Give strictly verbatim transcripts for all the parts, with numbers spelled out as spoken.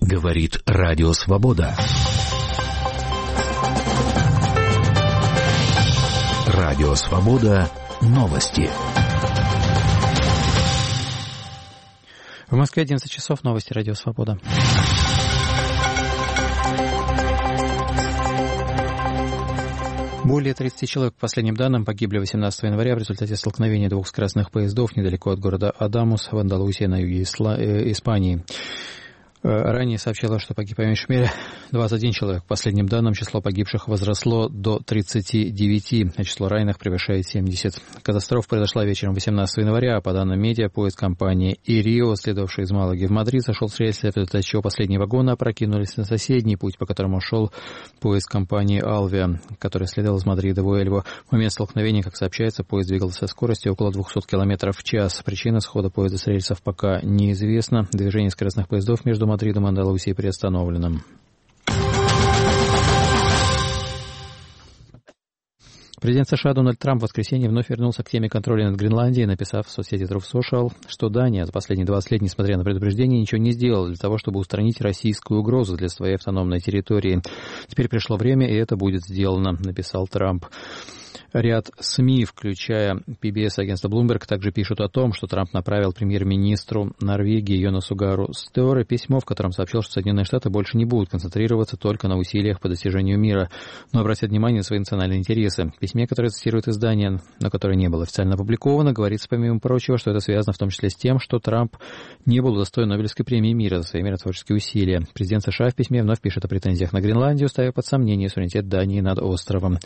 Говорит Радио Свобода. Радио Свобода. Новости. В Москве одиннадцать часов. Новости Радио Свобода. Более тридцати человек, по последним данным, погибли восемнадцатого января в результате столкновения двух скоростных поездов недалеко от города Адамус в Андалусии на юге Исла... э, Испании. Ранее сообщалось, что погиб по меньшей мере двадцать один человек. По последним данным, число погибших возросло до тридцати девяти, а число раненых превышает семьдесят. Катастрофа произошла вечером восемнадцатого января, а по данным медиа, поезд компании «Ирио», следовавший из Малаги в Мадрид, сошел с рельса, в результате чего последние вагоны опрокинулись на соседний путь, по которому шел поезд компании «Алвиа», который следовал из Мадрида в Уэльву. В момент столкновения, как сообщается, поезд двигался со скоростью около двухсот километров в час. Причина схода поезда с рельсов пока неизвестна. Движение скоростных поездов между Мадридом и Андалусией приостановлено. Президент США Дональд Трамп в воскресенье вновь вернулся к теме контроля над Гренландией, написав в соцсети Truth Social, что Дания за последние двадцать лет, несмотря на предупреждения, ничего не сделала для того, чтобы устранить российскую угрозу для своей автономной территории. Теперь пришло время, и это будет сделано, написал Трамп. Ряд СМИ, включая пи би эс и агентство Bloomberg, также пишут о том, что Трамп направил премьер-министру Норвегии Йонасу Гару Стøre письмо, в котором сообщил, что Соединенные Штаты больше не будут концентрироваться только на усилиях по достижению мира, но обратят внимание на свои национальные интересы. В письме, которое цитирует издание, но которое не было официально опубликовано, говорится, помимо прочего, что это связано в том числе с тем, что Трамп не был удостоен Нобелевской премии мира за свои миротворческие усилия. Президент США в письме вновь пишет о претензиях на Гренландию, ставя под сомнение суверенитет Дании над островом.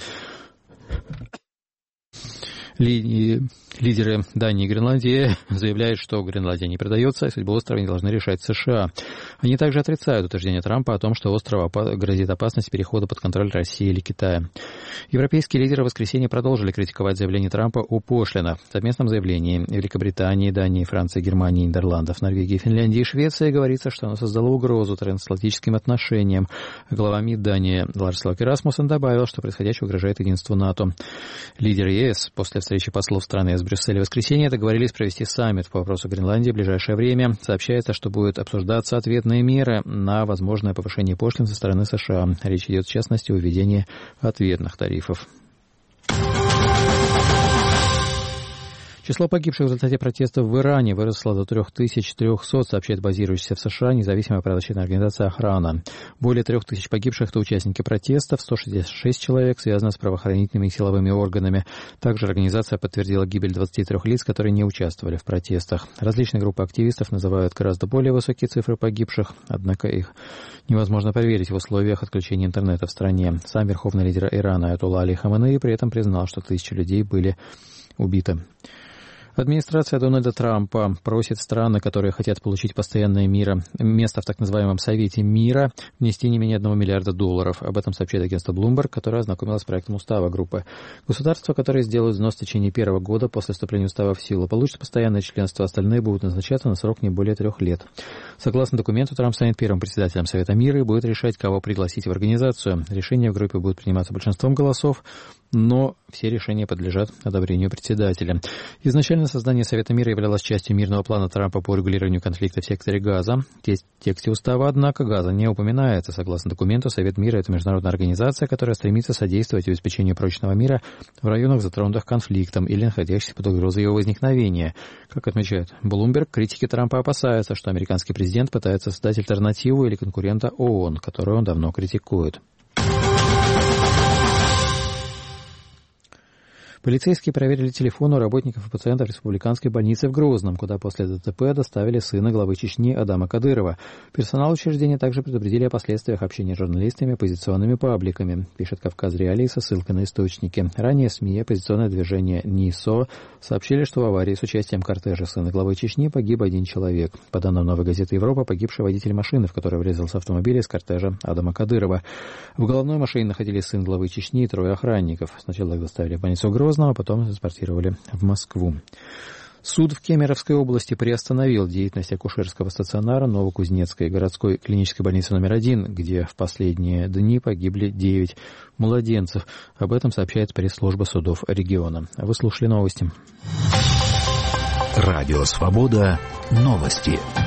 Лидеры Дании и Гренландии заявляют, что Гренландия не продается, и судьбу острова не должны решать США. Они также отрицают утверждение Трампа о том, что острову грозит опасность перехода под контроль России или Китая. Европейские лидеры в воскресенье продолжили критиковать заявление Трампа о пошлинах. В совместном заявлении Великобритании, Дании, Франции, Германии, Нидерландов, Норвегии, Финляндии и Швеции говорится, что оно создало угрозу трансатлантическим отношениям. Глава МИД Дании Ларс Локе Расмуссен добавил, что происходящее угрожает единству НАТО. Лидеры ЕС после встречи послов страны в Брюсселе в воскресенье договорились провести саммит по вопросу Гренландии в ближайшее время. Сообщается, что будут обсуждаться ответные меры на возможное повышение пошлин со стороны США. Речь идет, в частности, о введении ответных тарифов. Число погибших в результате протестов в Иране выросло до три тысячи триста, сообщает базирующаяся в США независимая правозащитная организация «Охрана». Более трех тысяч погибших – это участники протестов, сто шестьдесят шесть человек связаны с правоохранительными и силовыми органами. Также организация подтвердила гибель двадцати трёх лиц, которые не участвовали в протестах. Различные группы активистов называют гораздо более высокие цифры погибших, однако их невозможно проверить в условиях отключения интернета в стране. Сам верховный лидер Ирана Аятолла Али Хаменеи при этом признал, что тысячи людей были убиты. Администрация Дональда Трампа просит страны, которые хотят получить постоянное мира, место в так называемом Совете мира, внести не менее одного миллиарда долларов. Об этом сообщает агентство Bloomberg, которое ознакомилось с проектом устава группы. Государства, которые сделают взнос в течение первого года после вступления устава в силу, получат постоянное членство, остальные будут назначаться на срок не более трех лет. Согласно документу, Трамп станет первым председателем Совета мира и будет решать, кого пригласить в организацию. Решения в группе будут приниматься большинством голосов, но все решения подлежат одобрению председателя. Изначально создание Совета мира являлось частью мирного плана Трампа по урегулированию конфликта в секторе Газа. В тексте устава, однако, Газа не упоминается. Согласно документу, Совет мира – это международная организация, которая стремится содействовать обеспечению прочного мира в районах, затронутых конфликтом или находящихся под угрозой его возникновения. Как отмечает Bloomberg, критики Трампа опасаются, что американский президент пытается создать альтернативу или конкурента ООН, которую он давно критикует. Полицейские проверили телефоны у работников и пациентов республиканской больницы в Грозном, куда после ДТП доставили сына главы Чечни Адама Кадырова. Персонал учреждения также предупредили о последствиях общения с журналистами и оппозиционными пабликами, пишет «Кавказ Реалии» со ссылкой на источники. Ранее СМИ и оппозиционное движение НИСО сообщили, что в аварии с участием кортежа сына главы Чечни погиб один человек. По данным «Новой газеты Европа», погибший водитель машины, в которой врезался автомобиль из кортежа Адама Кадырова. В головной машине находились сын главы Чечни и трое охранников. Сначала их доставили в больницу Грозного, а потом транспортировали в Москву. Суд в Кемеровской области приостановил деятельность акушерского стационара Новокузнецкой городской клинической больницы номер один, где в последние дни погибли девять младенцев. Об этом сообщает пресс-служба судов региона. Вы слушали новости. Радио «Свобода». Новости.